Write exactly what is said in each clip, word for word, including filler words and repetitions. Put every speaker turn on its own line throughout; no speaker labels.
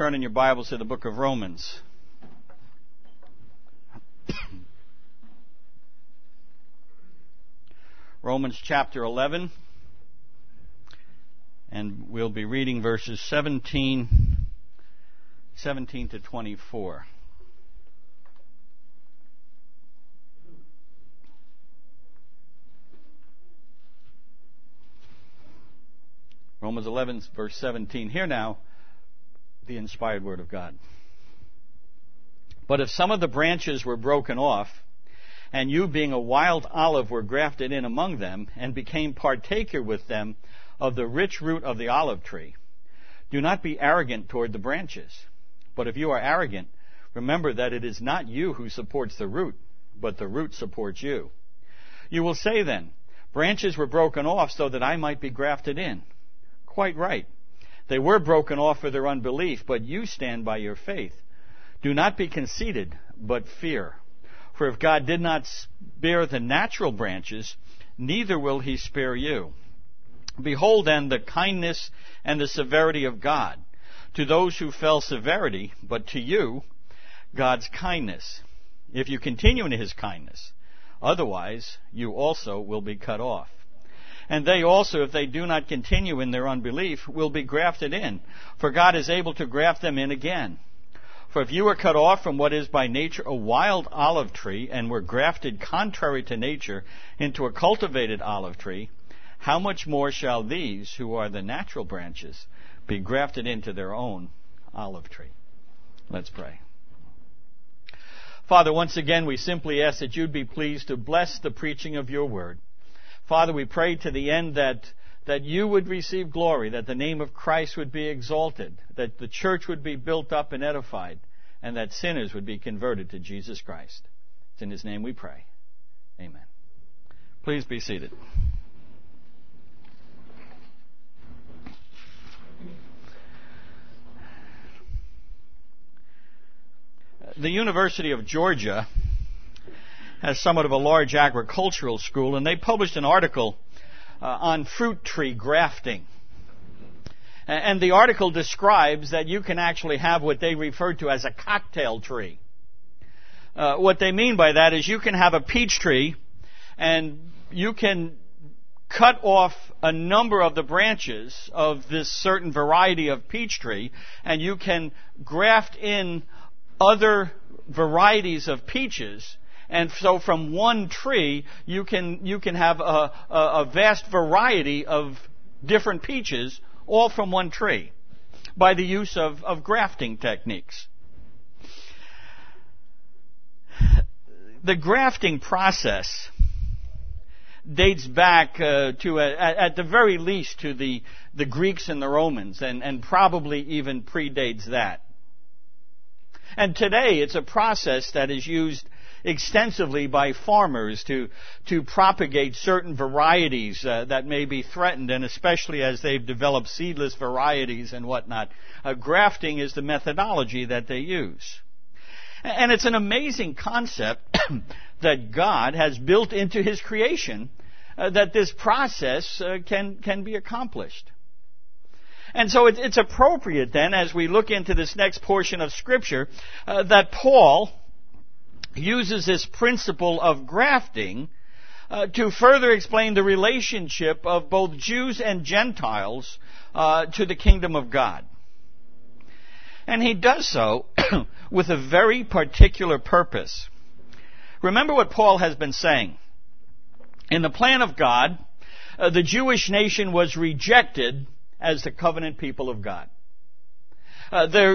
turn in your Bibles to the book of Romans. Romans chapter eleven, and we'll be reading verses seventeen, seventeen to twenty-four. Romans eleven, verse seventeen. Hear now the inspired word of God. But if some of the branches were broken off, and you being a wild olive were grafted in among them, and became partaker with them of the rich root of the olive tree, do not be arrogant toward the branches. But if you are arrogant, remember that it is not you who supports the root, but the root supports you. You will say then, branches were broken off so that I might be grafted in. Quite right. They were broken off for their unbelief, but you stand by your faith. Do not be conceited, but fear. For if God did not spare the natural branches, neither will he spare you. Behold then the kindness and the severity of God. To those who fell severity, but to you, God's kindness. If you continue in his kindness, otherwise you also will be cut off. And they also, if they do not continue in their unbelief, will be grafted in, for God is able to graft them in again. For if you were cut off from what is by nature a wild olive tree, and were grafted contrary to nature into a cultivated olive tree, how much more shall these, who are the natural branches, be grafted into their own olive tree? Let's pray. Father, once again we simply ask that you'd be pleased to bless the preaching of your word. Father, we pray to the end that, that you would receive glory, that the name of Christ would be exalted, that the church would be built up and edified, and that sinners would be converted to Jesus Christ. It's in his name we pray. Amen. Please be seated. The University of Georgia has somewhat of a large agricultural school, and they published an article uh, on fruit tree grafting. And the article describes that you can actually have what they refer to as a cocktail tree. Uh, what they mean by that is you can have a peach tree, and you can cut off a number of the branches of this certain variety of peach tree, and you can graft in other varieties of peaches. And so from one tree, you can you can have a, a, a vast variety of different peaches, all from one tree, by the use of, of grafting techniques. The grafting process dates back uh, to, a, at the very least, to the, the Greeks and the Romans, and, and probably even predates that. And today, it's a process that is used extensively by farmers to to propagate certain varieties uh, that may be threatened, and especially as they've developed seedless varieties and whatnot. Uh, grafting is the methodology that they use. And it's an amazing concept that God has built into his creation, uh, that this process uh, can can be accomplished. And so it, it's appropriate then, as we look into this next portion of Scripture, uh, that Paul uses this principle of grafting uh, to further explain the relationship of both Jews and Gentiles uh, to the kingdom of God. And he does so with a very particular purpose. Remember what Paul has been saying. In the plan of God, uh, the Jewish nation was rejected as the covenant people of God. Uh, their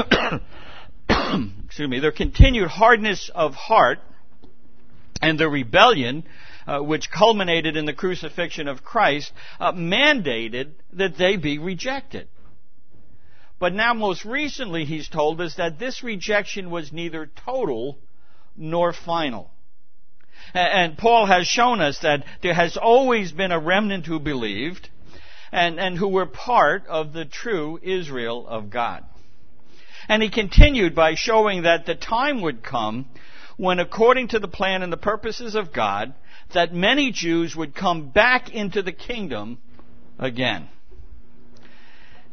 excuse me, their continued hardness of heart and their rebellion, uh, which culminated in the crucifixion of Christ, uh, mandated that they be rejected. But now most recently he's told us that this rejection was neither total nor final. And Paul has shown us that there has always been a remnant who believed and, and who were part of the true Israel of God. And he continued by showing that the time would come when, according to the plan and the purposes of God, that many Jews would come back into the kingdom again.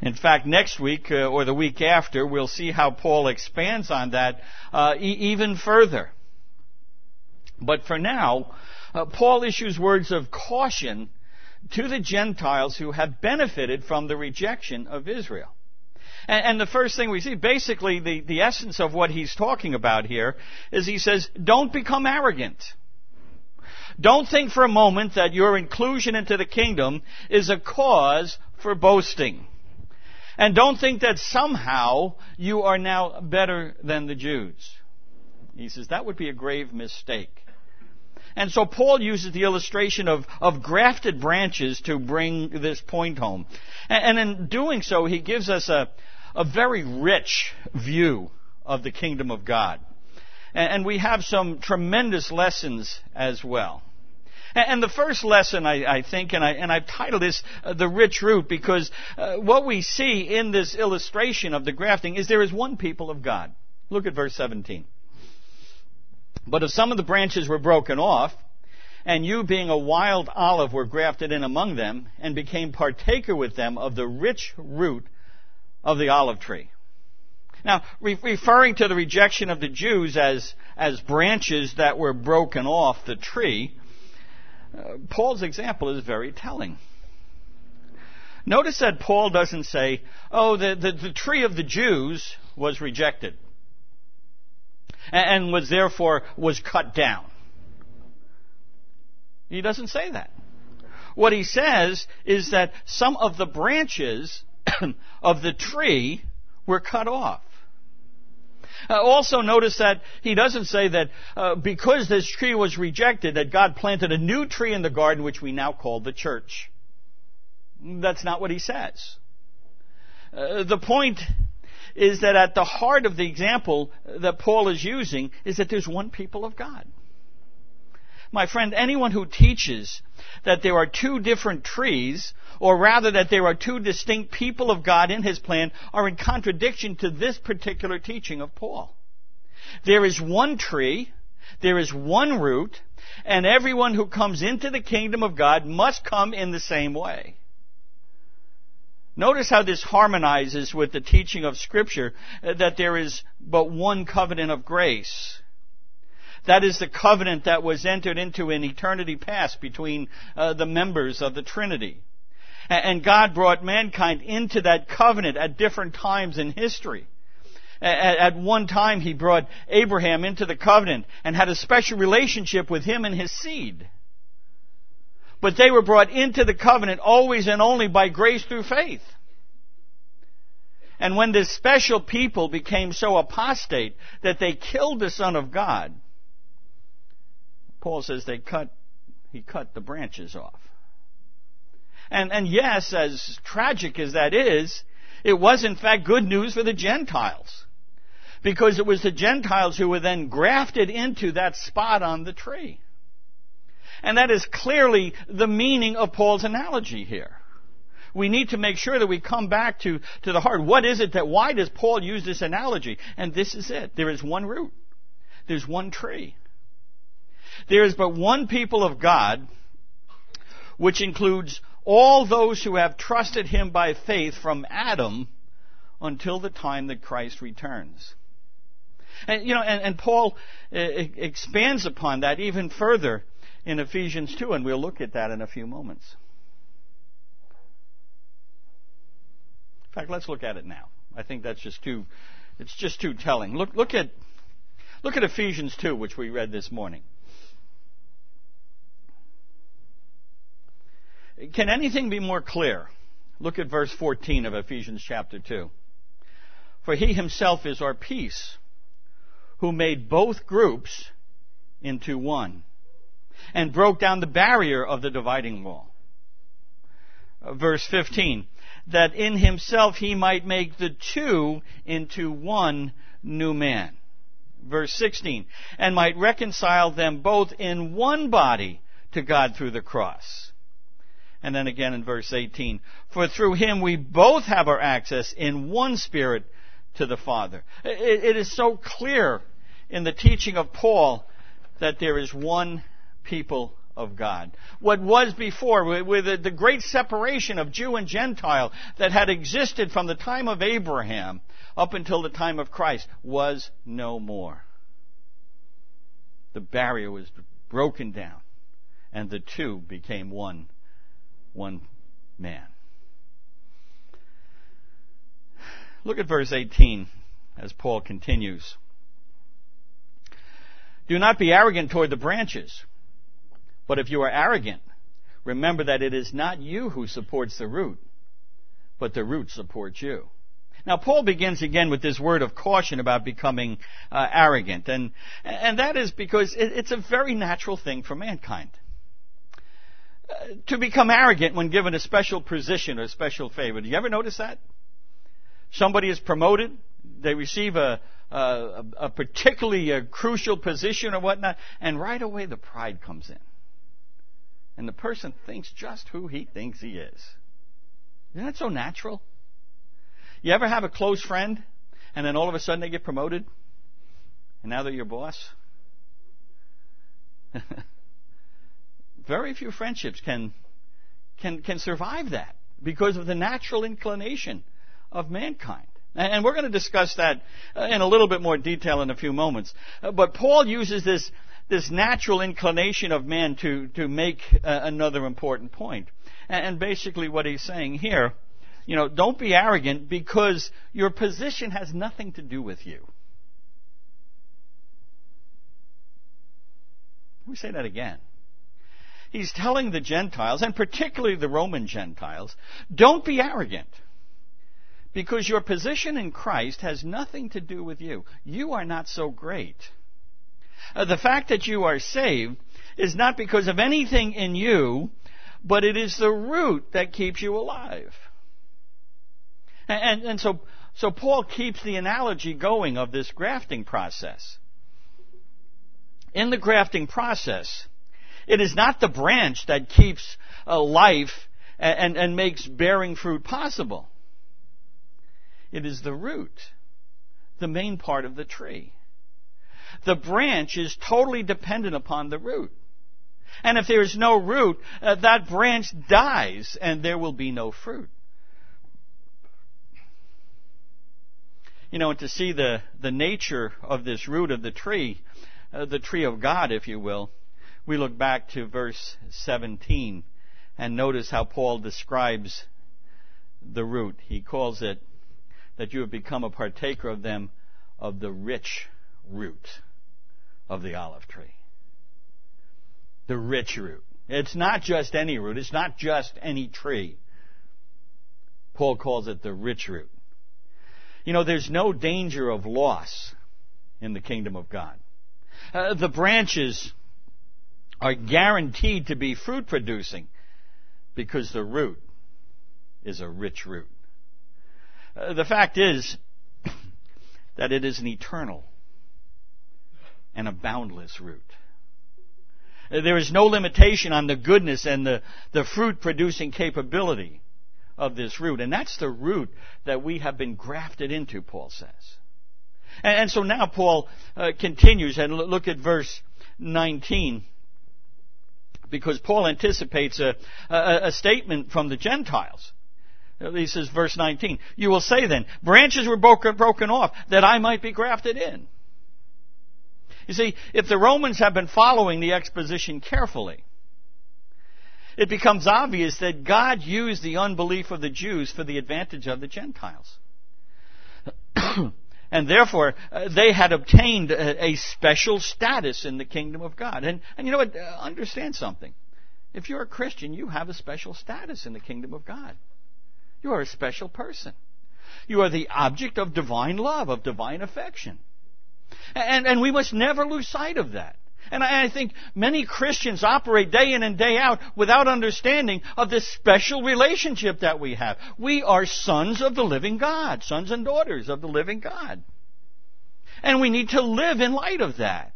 In fact, next week uh, or the week after, we'll see how Paul expands on that uh, e- even further. But for now, uh, Paul issues words of caution to the Gentiles who have benefited from the rejection of Israel. And, and the first thing we see, basically the, the essence of what he's talking about here, is he says, don't become arrogant. Don't think for a moment that your inclusion into the kingdom is a cause for boasting. And don't think that somehow you are now better than the Jews. He says that would be a grave mistake. And so Paul uses the illustration of, of grafted branches to bring this point home. And, and in doing so, he gives us a, a very rich view of the kingdom of God. And, and we have some tremendous lessons as well. And, and the first lesson, I, I think, and, I, and I've titled this uh, The Rich Root, because uh, what we see in this illustration of the grafting is there is one people of God. Look at verse seventeen. But if some of the branches were broken off, and you being a wild olive were grafted in among them, and became partaker with them of the rich root of the olive tree. Now, re- referring to the rejection of the Jews as, as branches that were broken off the tree, uh, Paul's example is very telling. Notice that Paul doesn't say, oh, the, the, the tree of the Jews was rejected, and was therefore was cut down. He doesn't say that. What he says is that some of the branches of the tree were cut off. Uh, also notice that he doesn't say that uh, because this tree was rejected, that God planted a new tree in the garden, which we now call the church. That's not what he says. Uh, the point is that at the heart of the example that Paul is using is that there's one people of God. My friend, anyone who teaches that there are two different trees, or rather that there are two distinct people of God in His plan, are in contradiction to this particular teaching of Paul. There is one tree, there is one root, and everyone who comes into the kingdom of God must come in the same way. Notice how this harmonizes with the teaching of Scripture that there is but one covenant of grace. That is the covenant that was entered into in eternity past between uh, the members of the Trinity. And God brought mankind into that covenant at different times in history. At one time, He brought Abraham into the covenant and had a special relationship with him and his seed. But they were brought into the covenant always and only by grace through faith. And when this special people became so apostate that they killed the Son of God, Paul says they cut, he cut the branches off. And, and yes, as tragic as that is, it was in fact good news for the Gentiles. Because it was the Gentiles who were then grafted into that spot on the tree. And that is clearly the meaning of Paul's analogy here. We need to make sure that we come back to, to the heart. What is it that, why does Paul use this analogy? And this is it. There is one root. There's one tree. There is but one people of God, which includes all those who have trusted Him by faith from Adam until the time that Christ returns. And, you know, and, and Paul uh, expands upon that even further in Ephesians two, and we'll look at that in a few moments. In fact, let's look at it now. I think that's just too, it's just too telling. Look, look at, look at Ephesians two, which we read this morning. Can anything be more clear? Look at verse fourteen of Ephesians chapter two. For He Himself is our peace, who made both groups into one, and broke down the barrier of the dividing wall. Verse fifteen, that in Himself He might make the two into one new man. Verse sixteen, and might reconcile them both in one body to God through the cross. And then again in verse eighteen, for through Him we both have our access in one Spirit to the Father. It, it is so clear in the teaching of Paul that there is one people of God. What was before, with the great separation of Jew and Gentile that had existed from the time of Abraham up until the time of Christ, was no more. The barrier was broken down, and the two became one, one man. Look at verse eighteen as Paul continues. Do not be arrogant toward the branches, but if you are arrogant, remember that it is not you who supports the root, but the root supports you. Now, Paul begins again with this word of caution about becoming uh, arrogant, and and that is because it, it's a very natural thing for mankind. Uh, to become arrogant when given a special position or a special favor. Do you ever notice that? Somebody is promoted, they receive a, a, a particularly a crucial position or whatnot, and right away the pride comes in. And the person thinks just who he thinks he is. Isn't that so natural? You ever have a close friend, and then all of a sudden they get promoted, and now they're your boss? Very few friendships can, can, can survive that because of the natural inclination of mankind. And we're going to discuss that in a little bit more detail in a few moments. But Paul uses this, this natural inclination of man to, to make another important point. And basically what he's saying here, you know, don't be arrogant because your position has nothing to do with you. Let me say that again. He's telling the Gentiles, and particularly the Roman Gentiles, don't be arrogant because your position in Christ has nothing to do with you. You are not so great. Uh, the fact that you are saved is not because of anything in you, but it is the root that keeps you alive. And, and, and so, so Paul keeps the analogy going of this grafting process. In the grafting process, it is not the branch that keeps uh, life and, and, and makes bearing fruit possible. It is the root, the main part of the tree. The branch is totally dependent upon the root. And if there is no root, uh, that branch dies and there will be no fruit. You know, and to see the, the nature of this root of the tree, uh, the tree of God, if you will, we look back to verse seventeen and notice how Paul describes the root. He calls it that you have become a partaker of them of the rich root of the olive tree. The rich root. It's not just any root. It's not just any tree. Paul calls it the rich root. You know, there's no danger of loss in the kingdom of God. Uh, the branches are guaranteed to be fruit producing because the root is a rich root. Uh, the fact is that it is an eternal and a boundless root. Uh, there is no limitation on the goodness and the, the fruit producing capability of this root. And that's the root that we have been grafted into, Paul says. And, and so now Paul uh, continues, and look at verse nineteen, because Paul anticipates a, a, a statement from the Gentiles. He says, verse nineteen, you will say then, branches were broken, broken off that I might be grafted in. You see, if the Romans have been following the exposition carefully, it becomes obvious that God used the unbelief of the Jews for the advantage of the Gentiles. And therefore, uh, they had obtained a, a special status in the kingdom of God. And, and you know what? Uh, understand something. If you're a Christian, you have a special status in the kingdom of God. You are a special person. You are the object of divine love, of divine affection. And, and we must never lose sight of that. And I, I think many Christians operate day in and day out without understanding of this special relationship that we have. We are sons of the living God, sons and daughters of the living God. And we need to live in light of that.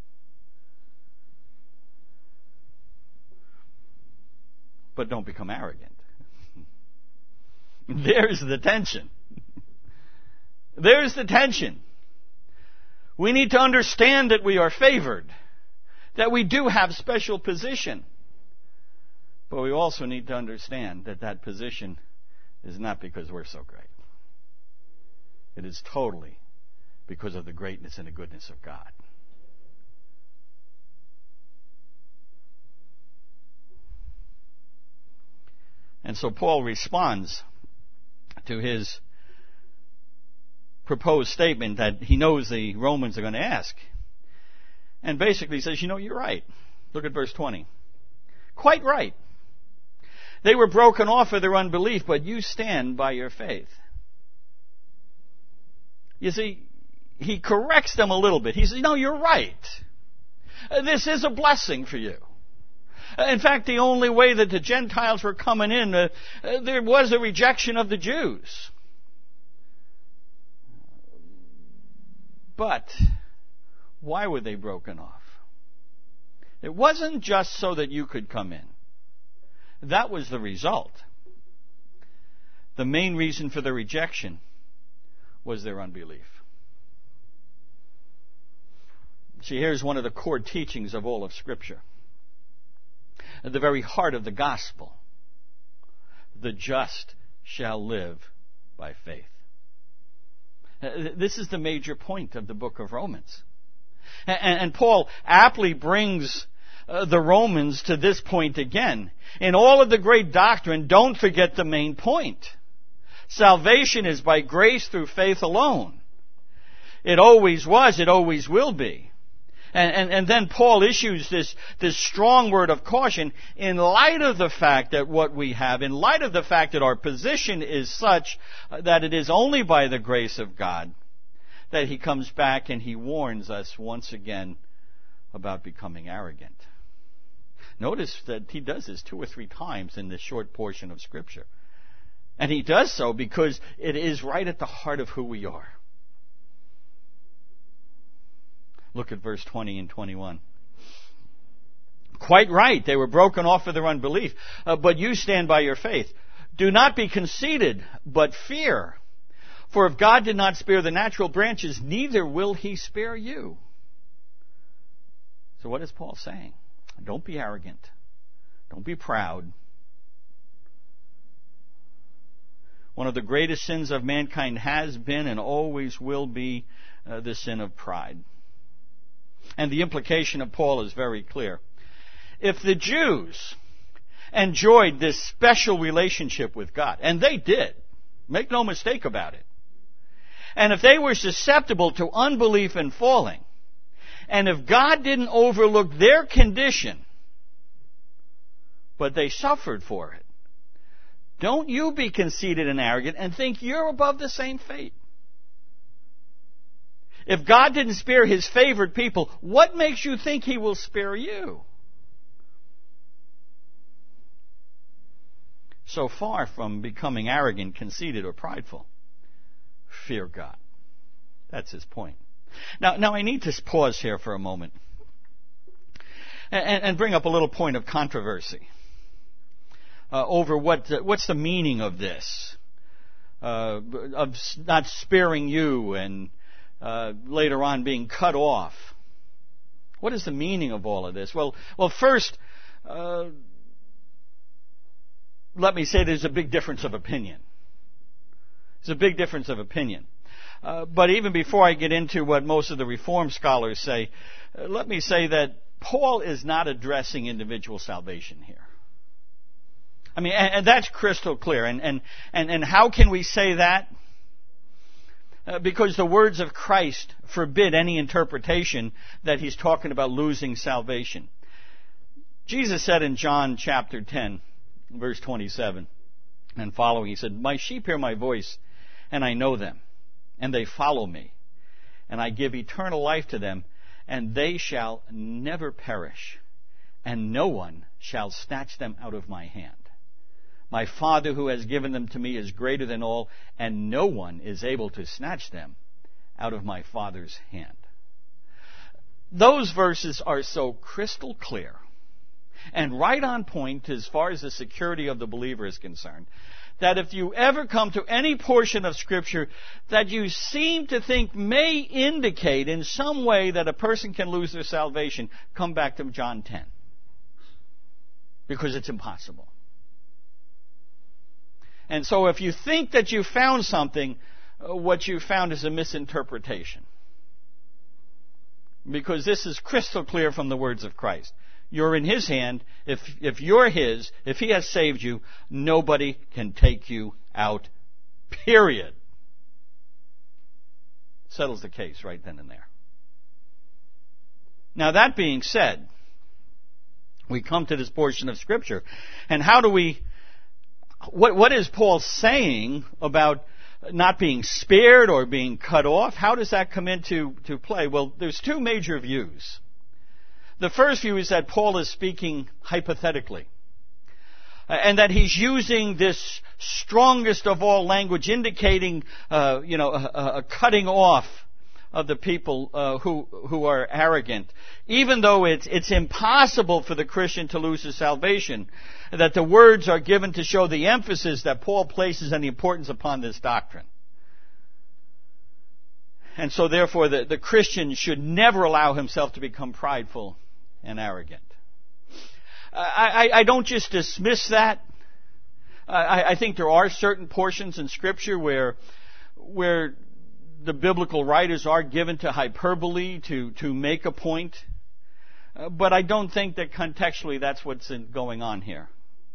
But don't become arrogant. There's the tension. There's the tension. We need to understand that we are favored, that we do have special position. But we also need to understand that that position is not because we're so great. It is totally because of the greatness and the goodness of God. And so Paul responds to his proposed statement that he knows the Romans are going to ask. And basically says, you know, you're right. Look at verse twenty. Quite right. They were broken off for their unbelief, but you stand by your faith. You see, he corrects them a little bit. He says, no, you're right. This is a blessing for you. In fact, the only way that the Gentiles were coming in, uh, uh, there was a rejection of the Jews. But why were they broken off? It wasn't just so that you could come in. That was the result. The main reason for the rejection was their unbelief. See, here's one of the core teachings of all of Scripture. At the very heart of the gospel, the just shall live by faith. This is the major point of the book of Romans. And Paul aptly brings the Romans to this point again. In all of the great doctrine, don't forget the main point. Salvation is by grace through faith alone. It always was, it always will be. And, and, and then Paul issues this, this strong word of caution in light of the fact that what we have, in light of the fact that our position is such that it is only by the grace of God that he comes back and he warns us once again about becoming arrogant. Notice that he does this two or three times in this short portion of Scripture. And he does so because it is right at the heart of who we are. Look at verse twenty and twenty-one. Quite right, they were broken off for their unbelief, uh, but you stand by your faith. Do not be conceited, but fear. For if God did not spare the natural branches, neither will he spare you. So what is Paul saying? Don't be arrogant. Don't be proud. One of the greatest sins of mankind has been and always will be uh, the sin of pride. And the implication of Paul is very clear. If the Jews enjoyed this special relationship with God, and they did, make no mistake about it, and if they were susceptible to unbelief and falling, and if God didn't overlook their condition, but they suffered for it, don't you be conceited and arrogant and think you're above the same fate. If God didn't spare his favored people, what makes you think he will spare you? So far from becoming arrogant, conceited, or prideful, fear God. That's his point. Now, now I need to pause here for a moment and, and bring up a little point of controversy uh, over what what's the meaning of this, uh, of not sparing you and Uh, later on being cut off. What is the meaning of all of this? Well, well, first, uh, let me say there's a big difference of opinion. There's a big difference of opinion. Uh, but even before I get into what most of the Reformed scholars say, uh, let me say that Paul is not addressing individual salvation here. I mean, and, and that's crystal clear. And, and, and, and how can we say that? Uh, because the words of Christ forbid any interpretation that he's talking about losing salvation. Jesus said in John chapter ten, verse twenty-seven and following, he said, "My sheep hear my voice, and I know them, and they follow me, and I give eternal life to them, and they shall never perish, and no one shall snatch them out of my hand. My Father who has given them to me is greater than all, and no one is able to snatch them out of my Father's hand." Those verses are so crystal clear and right on point as far as the security of the believer is concerned that if you ever come to any portion of Scripture that you seem to think may indicate in some way that a person can lose their salvation, come back to John ten. Because it's impossible. And so if you think that you found something, what you found is a misinterpretation. Because this is crystal clear from the words of Christ. You're in His hand. If, if you're His, if He has saved you, nobody can take you out, period. Settles the case right then and there. Now that being said, we come to this portion of Scripture. And how do we, what, what is Paul saying about not being spared or being cut off? How does that come into to play? Well, there's two major views. The first view is that Paul is speaking hypothetically, and that he's using this strongest of all language, indicating, uh, you know, a, a cutting off of the people uh, who who are arrogant, even though it's it's impossible for the Christian to lose his salvation. That the words are given to show the emphasis that Paul places and the importance upon this doctrine. And so therefore the, the Christian should never allow himself to become prideful and arrogant. I, I, I don't just dismiss that. I, I think there are certain portions in Scripture where where the biblical writers are given to hyperbole to, to make a point. Uh, but I don't think that contextually that's what's in, going on here.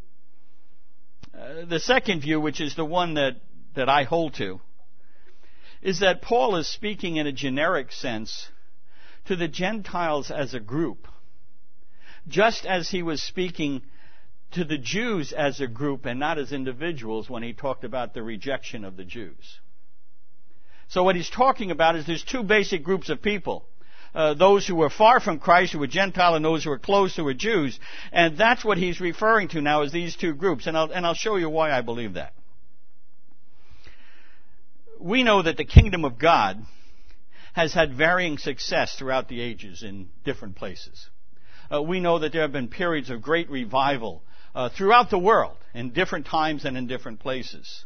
Uh, the second view, which is the one that, that I hold to, is that Paul is speaking in a generic sense to the Gentiles as a group, just as he was speaking to the Jews as a group and not as individuals when he talked about the rejection of the Jews. So what he's talking about is there's two basic groups of people. Uh, those who were far from Christ, who were Gentile, and those who were close, who were Jews. And that's what he's referring to now as these two groups. And I'll, and I'll show you why I believe that. We know that the kingdom of God has had varying success throughout the ages in different places. Uh, we know that there have been periods of great revival uh, throughout the world, in different times and in different places.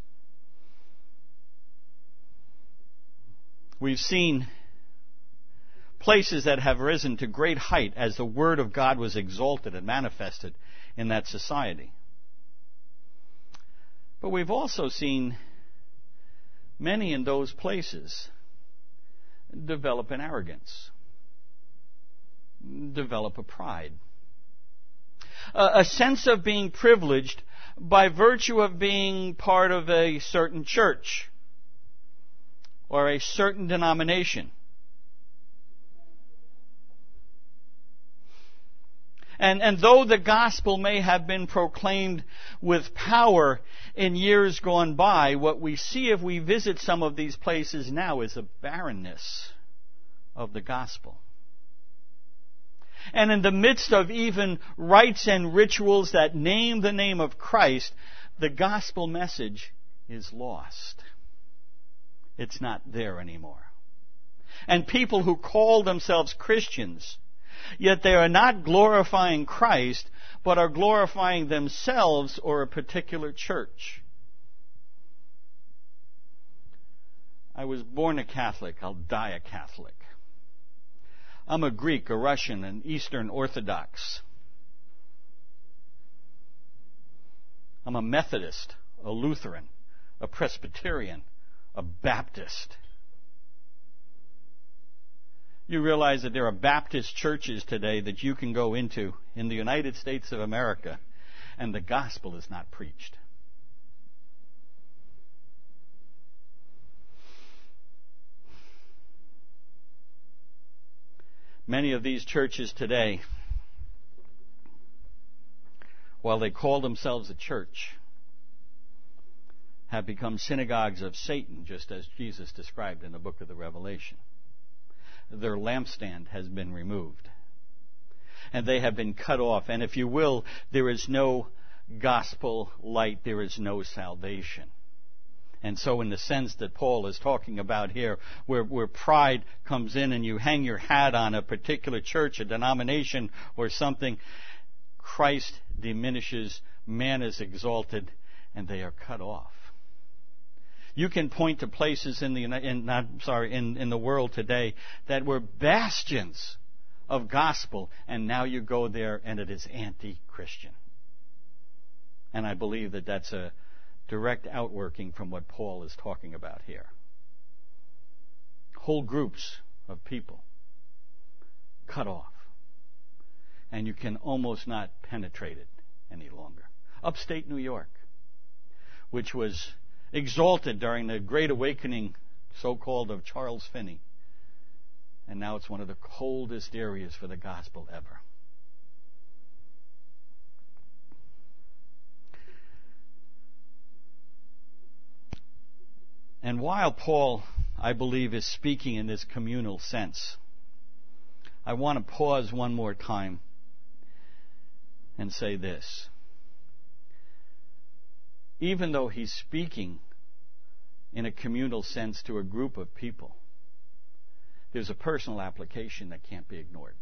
We've seen places that have risen to great height as the Word of God was exalted and manifested in that society. But we've also seen many in those places develop an arrogance, develop a pride, a, a sense of being privileged by virtue of being part of a certain church or a certain denomination. And, and though the gospel may have been proclaimed with power in years gone by, what we see if we visit some of these places now is a barrenness of the gospel. And in the midst of even rites and rituals that name the name of Christ, the gospel message is lost. It's not there anymore. And people who call themselves Christians, yet they are not glorifying Christ, but are glorifying themselves or a particular church. I was born a Catholic. I'll die a Catholic. I'm a Greek, a Russian, an Eastern Orthodox. I'm a Methodist, a Lutheran, a Presbyterian, a Baptist. You realize that there are Baptist churches today that you can go into in the United States of America, and the gospel is not preached. Many of these churches today, while they call themselves a church, have become synagogues of Satan, just as Jesus described in the book of the Revelation. Their lampstand has been removed, and they have been cut off. And if you will, there is no gospel light, there is no salvation. And so in the sense that Paul is talking about here, where, where pride comes in and you hang your hat on a particular church, a denomination, or something, Christ diminishes, man is exalted, and they are cut off. You can point to places in the in, not sorry in, in the world today that were bastions of gospel, and now you go there and it is anti-Christian. And I believe that that's a direct outworking from what Paul is talking about here. Whole groups of people cut off, and you can almost not penetrate it any longer. Upstate New York, which was exalted during the Great Awakening, so-called, of Charles Finney, and now it's one of the coldest areas for the gospel ever. And while Paul, I believe, is speaking in this communal sense, I want to pause one more time and say this. Even though he's speaking in a communal sense to a group of people, there's a personal application that can't be ignored.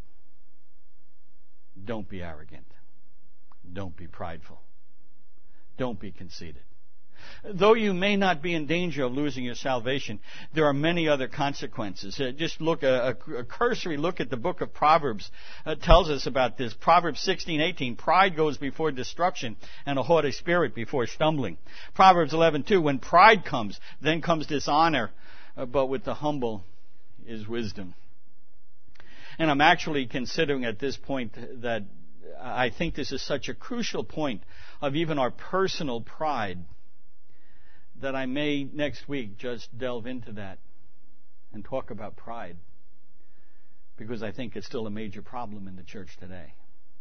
Don't be arrogant. Don't be prideful. Don't be conceited. Though you may not be in danger of losing your salvation, there are many other consequences. Uh, just look, a, a cursory look at the book of Proverbs uh, tells us about this. Proverbs sixteen eighteen, pride goes before destruction and a haughty spirit before stumbling. Proverbs eleven two, when pride comes, then comes dishonor, uh, but with the humble is wisdom. And I'm actually considering at this point that I think this is such a crucial point of even our personal pride, that I may next week just delve into that and talk about pride, because I think it's still a major problem in the church today.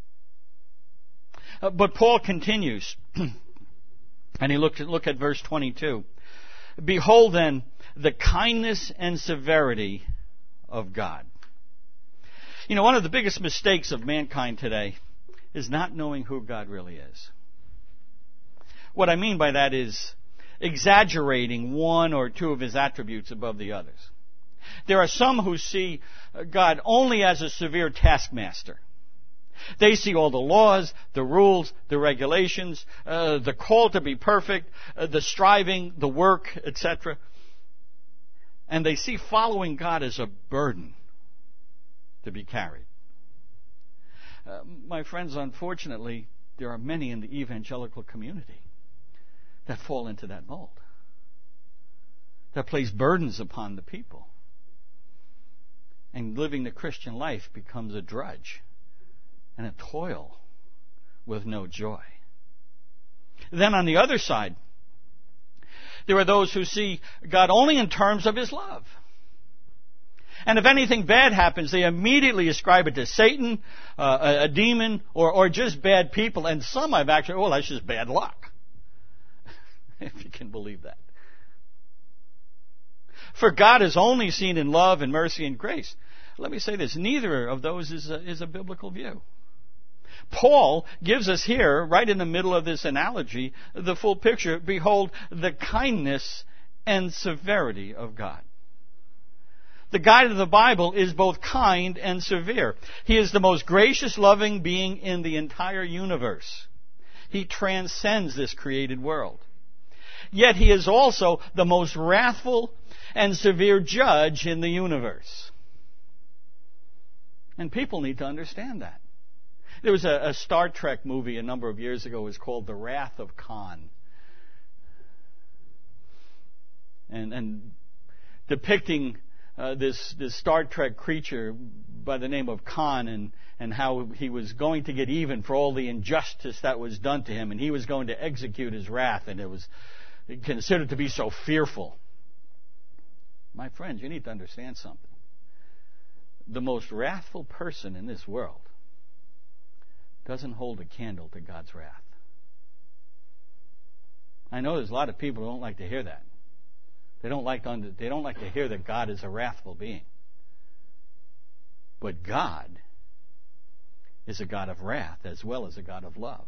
Uh, but Paul continues, and he looked at, look at verse twenty-two. Behold then the kindness and severity of God. You know, one of the biggest mistakes of mankind today is not knowing who God really is. What I mean by that is exaggerating one or two of His attributes above the others. There are some who see God only as a severe taskmaster. They see all the laws, the rules, the regulations, uh, the call to be perfect, uh, the striving, the work, et cetera. And they see following God as a burden to be carried. Uh, my friends, unfortunately, there are many in the evangelical community that fall into that mold, that place burdens upon the people. And living the Christian life becomes a drudge and a toil with no joy. Then on the other side, there are those who see God only in terms of His love. And if anything bad happens, they immediately ascribe it to Satan, uh, a, a demon, or, or just bad people. And some I've actually, oh, that's just bad luck. If you can believe that. For God is only seen in love and mercy and grace. Let me say this, neither of those is a, is a biblical view. Paul gives us here, right in the middle of this analogy, the full picture. Behold, the kindness and severity of God. The God of the Bible is both kind and severe. He is the most gracious, loving being in the entire universe. He transcends this created world. Yet He is also the most wrathful and severe judge in the universe. And people need to understand that. There was a, a Star Trek movie a number of years ago. It was called The Wrath of Khan. And, and depicting uh, this, this Star Trek creature by the name of Khan, and, and how he was going to get even for all the injustice that was done to him. And he was going to execute his wrath. And it was considered to be so fearful. My friends, you need to understand something. The most wrathful person in this world doesn't hold a candle to God's wrath. I know there's a lot of people who don't like to hear that. They don't like to under, they don't like to hear that God is a wrathful being. But God is a God of wrath as well as a God of love.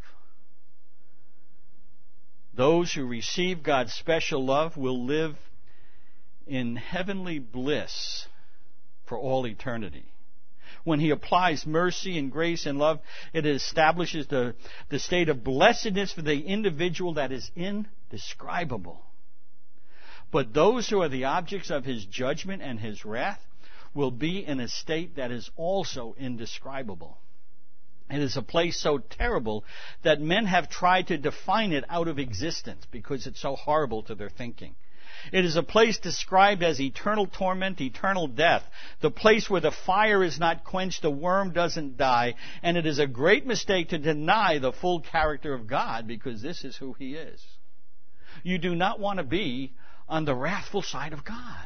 Those who receive God's special love will live in heavenly bliss for all eternity. When He applies mercy and grace and love, it establishes the, the state of blessedness for the individual that is indescribable. But those who are the objects of His judgment and His wrath will be in a state that is also indescribable. It is a place so terrible that men have tried to define it out of existence because it's so horrible to their thinking. It is a place described as eternal torment, eternal death, the place where the fire is not quenched, the worm doesn't die, and it is a great mistake to deny the full character of God because this is who He is. You do not want to be on the wrathful side of God.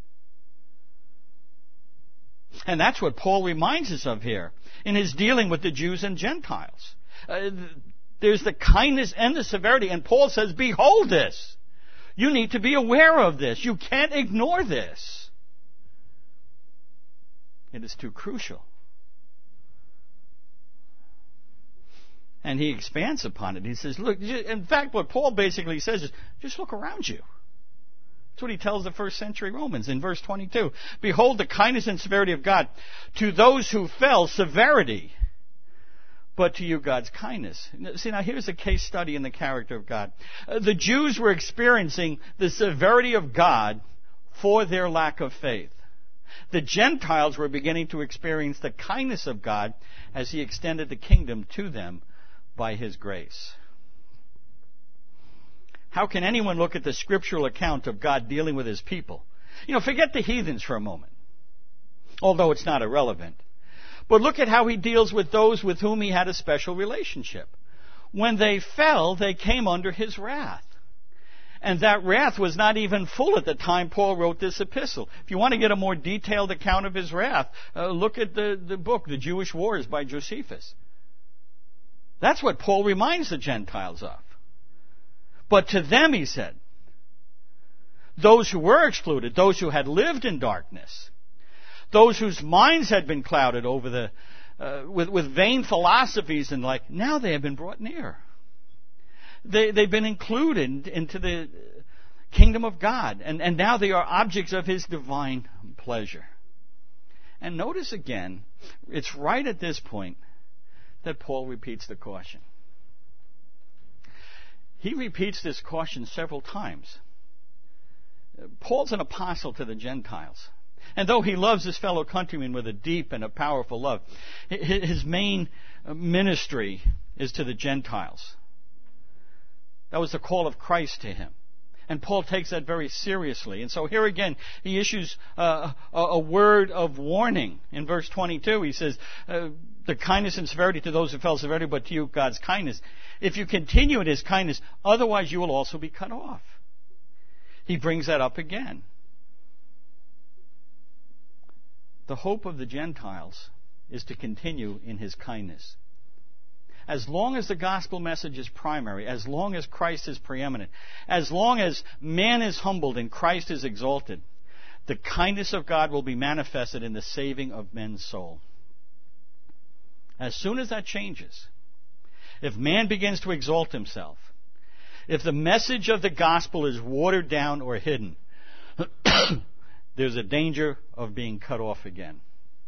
And that's what Paul reminds us of here in his dealing with the Jews and Gentiles. Uh, there's the kindness and the severity, and Paul says, behold this. You need to be aware of this. You can't ignore this. It is too crucial. And he expands upon it. He says, look, in fact, what Paul basically says is, just look around you. That's what he tells the first century Romans in verse twenty-two. Behold the kindness and severity of God. To those who fell, severity, but to you God's kindness. See, now here's a case study in the character of God. Uh, the Jews were experiencing the severity of God for their lack of faith. The Gentiles were beginning to experience the kindness of God as He extended the kingdom to them by His grace. How can anyone look at the scriptural account of God dealing with His people? You know, forget the heathens for a moment, although it's not irrelevant. But look at how He deals with those with whom He had a special relationship. When they fell, they came under His wrath. And that wrath was not even full at the time Paul wrote this epistle. If you want to get a more detailed account of His wrath, uh, look at the, the book, The Jewish Wars by Josephus. That's what Paul reminds the Gentiles of. But to them, he said, those who were excluded, those who had lived in darkness, those whose minds had been clouded over the uh, with, with vain philosophies and like, now they have been brought near. They, they've been included into the kingdom of God, and, and now they are objects of His divine pleasure. And notice again, it's right at this point that Paul repeats the caution. He repeats this caution several times. Paul's an apostle to the Gentiles. And though he loves his fellow countrymen with a deep and a powerful love, his main ministry is to the Gentiles. That was the call of Christ to him. And Paul takes that very seriously. And so here again, he issues uh, a, a word of warning. In verse twenty-two, he says, uh, the kindness and severity to those who fell, severity, but to you God's kindness. If you continue in His kindness, otherwise you will also be cut off. He brings that up again. The hope of the Gentiles is to continue in His kindness. As long as the gospel message is primary, as long as Christ is preeminent, as long as man is humbled and Christ is exalted, the kindness of God will be manifested in the saving of men's soul. As soon as that changes, if man begins to exalt himself, if the message of the gospel is watered down or hidden, there's a danger of being cut off again.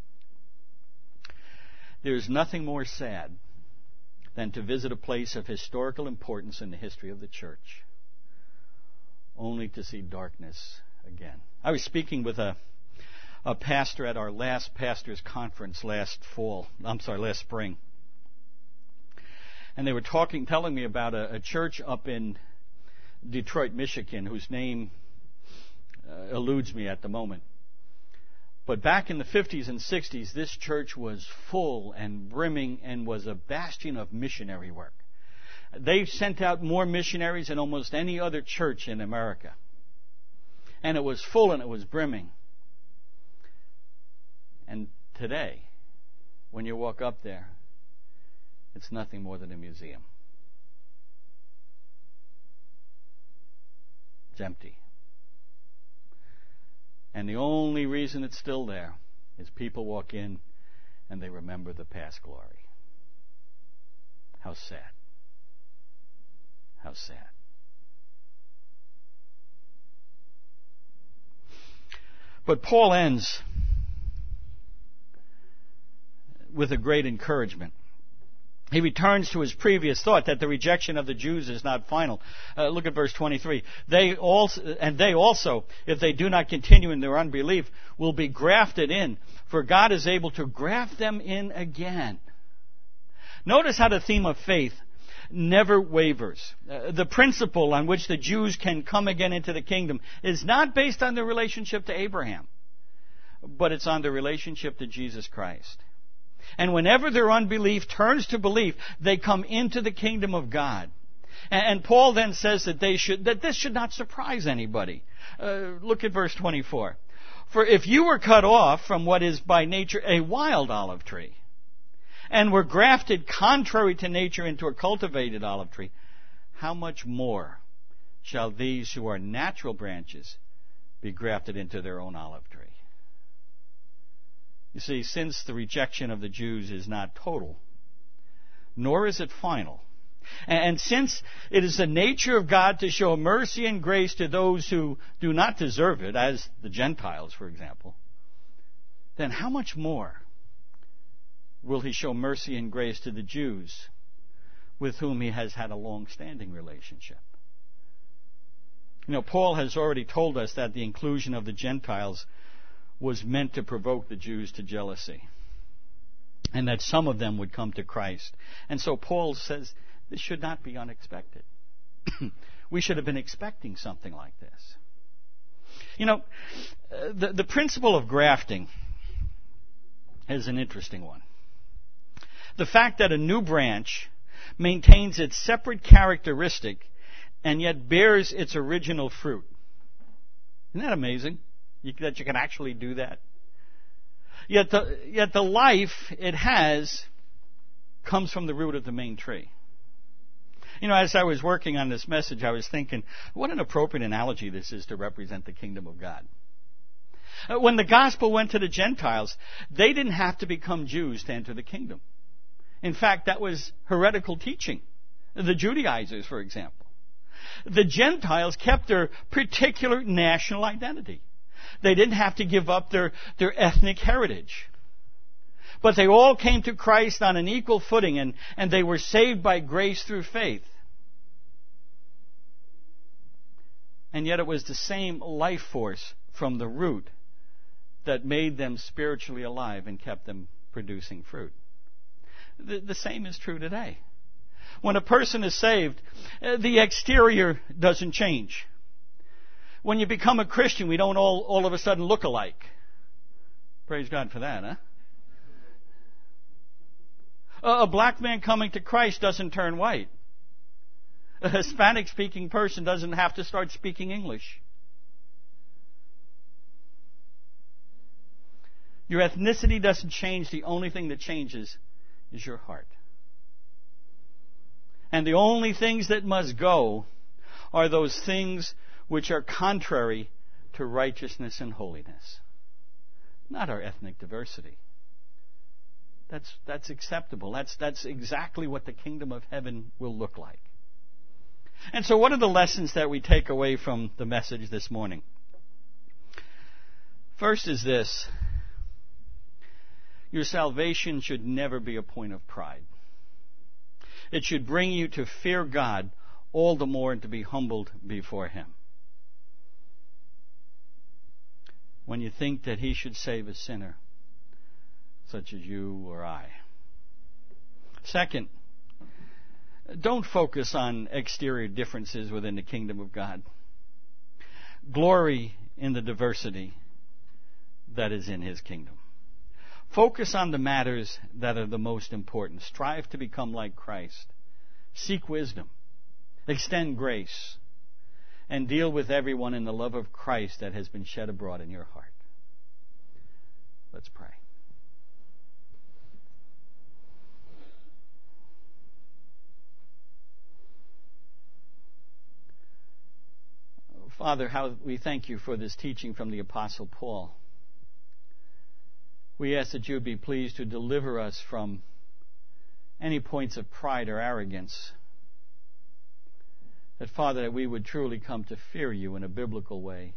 There's nothing more sad than to visit a place of historical importance in the history of the church, only to see darkness again. I was speaking with a a pastor at our last pastors' conference last fall, I'm sorry, last spring. And they were talking, telling me about a, a church up in Detroit, Michigan, whose name uh, eludes me at the moment. But back in the fifties and sixties, this church was full and brimming and was a bastion of missionary work. They sent out more missionaries than almost any other church in America. And it was full and it was brimming. And today, when you walk up there, it's nothing more than a museum. It's empty. And the only reason it's still there is people walk in and they remember the past glory. How sad. How sad. But Paul ends with a great encouragement. He returns to his previous thought that the rejection of the Jews is not final. Uh, look at verse twenty-three. They also, and they also, if they do not continue in their unbelief, will be grafted in, for God is able to graft them in again. Notice how the theme of faith never wavers. Uh, the principle on which the Jews can come again into the kingdom is not based on their relationship to Abraham, but it's on their relationship to Jesus Christ. And whenever their unbelief turns to belief, they come into the kingdom of God. And, and Paul then says that they should that this should not surprise anybody. Uh, look at verse twenty-four. For if you were cut off from what is by nature a wild olive tree, and were grafted contrary to nature into a cultivated olive tree, how much more shall these who are natural branches be grafted into their own olive tree? You see, since the rejection of the Jews is not total, nor is it final, and since it is the nature of God to show mercy and grace to those who do not deserve it, as the Gentiles, for example, then how much more will he show mercy and grace to the Jews with whom he has had a long-standing relationship? You know, Paul has already told us that the inclusion of the Gentiles was meant to provoke the Jews to jealousy, and that some of them would come to Christ. And so Paul says this should not be unexpected. We should have been expecting something like this. You know, the, the principle of grafting is an interesting one. The fact that a new branch maintains its separate characteristic and yet bears its original fruit. Isn't that amazing? You, that you can actually do that. Yet the, yet the life it has comes from the root of the main tree. You know, as I was working on this message, I was thinking, what an appropriate analogy this is to represent the kingdom of God. When the gospel went to the Gentiles, they didn't have to become Jews to enter the kingdom. In fact, that was heretical teaching. The Judaizers, for example. The Gentiles kept their particular national identity. They didn't have to give up their, their ethnic heritage. But they all came to Christ on an equal footing, and, and they were saved by grace through faith. And yet it was the same life force from the root that made them spiritually alive and kept them producing fruit. The, the same is true today. When a person is saved, the exterior doesn't change. When you become a Christian, we don't all, all of a sudden look alike. Praise God for that, huh? A black man coming to Christ doesn't turn white. A Hispanic-speaking person doesn't have to start speaking English. Your ethnicity doesn't change. The only thing that changes is your heart. And the only things that must go are those things which are contrary to righteousness and holiness. Not our ethnic diversity. That's, that's acceptable. That's, that's exactly what the kingdom of heaven will look like. And so what are the lessons that we take away from the message this morning? First is this. Your salvation should never be a point of pride. It should bring you to fear God all the more and to be humbled before Him. When you think that He should save a sinner, such as you or I. Second, don't focus on exterior differences within the kingdom of God. Glory in the diversity that is in His kingdom. Focus on the matters that are the most important. Strive to become like Christ. Seek wisdom. Extend grace. And deal with everyone in the love of Christ that has been shed abroad in your heart. Let's pray. Father, how we thank you for this teaching from the Apostle Paul. We ask that you would be pleased to deliver us from any points of pride or arrogance. That, Father, that we would truly come to fear you in a biblical way.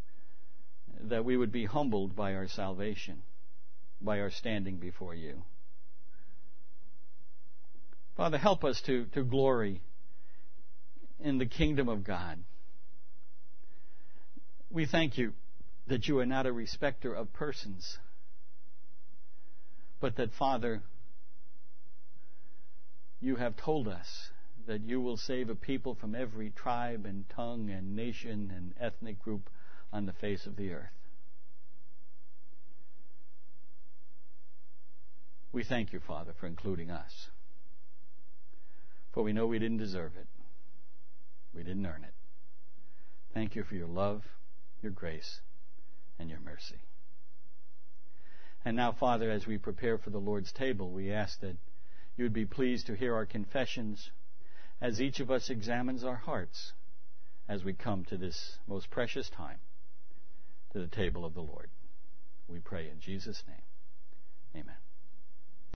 That we would be humbled by our salvation, by our standing before you. Father, help us to, to glory in the kingdom of God. We thank you that you are not a respecter of persons, but that, Father, you have told us that you will save a people from every tribe and tongue and nation and ethnic group on the face of the earth. We thank you, Father, for including us. For we know we didn't deserve it. We didn't earn it. Thank you for your love, your grace, and your mercy. And now, Father, as we prepare for the Lord's table, we ask that you would be pleased to hear our confessions as each of us examines our hearts as we come to this most precious time, to the table of the Lord. We pray in Jesus' name. Amen.